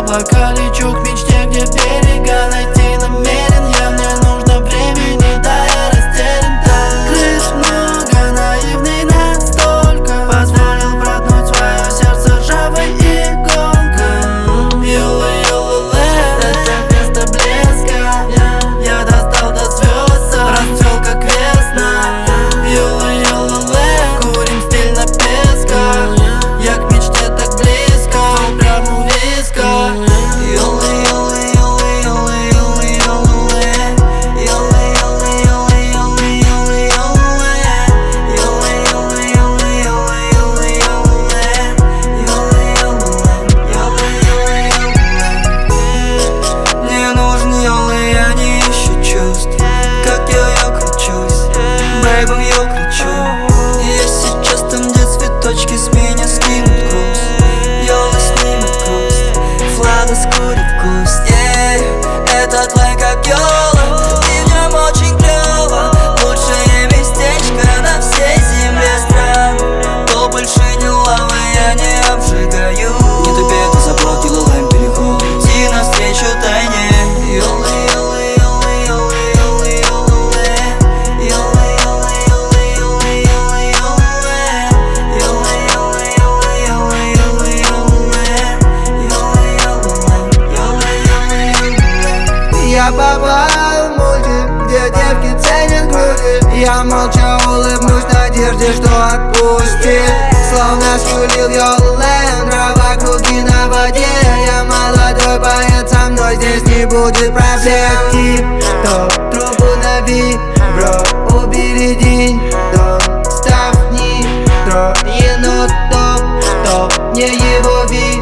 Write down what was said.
облака лечу к мечте, где берега найти намерен я. Мне нужно времени, да, я растерян там. Крыш много, наивный настолько, позволил проткнуть свое сердце ржавой иголкой. Это место блеска, я достал до звезд, расцвел как весна. Курим стильно песка, я к мечте так близко, прямо у виска. Мне нужен йолы, я не ищу чувств. Как я кручусь, бэйбом я кручу. Я сейчас там, где цветочки с меня скинут груз. Йолы снимет грусть, Влада скурит куст. Этот лай как йола, и в нем очень клёво. Лучшее местечко на всей земле стран. То больше не лава, я не обжигаю. Не тупи, это заблокил лайм переход. Иди навстречу тайне. Я попал в мультик, где девки ценят груди. Я молча улыбнусь в надежде, что отпустит. Словно скулил Йоллен, трава круги на воде. Я молодой поэт, со мной здесь не будет проблем. Тип-топ, трубу на вибро, убери день-дон. Ставь нитро, енот топ, не его вид.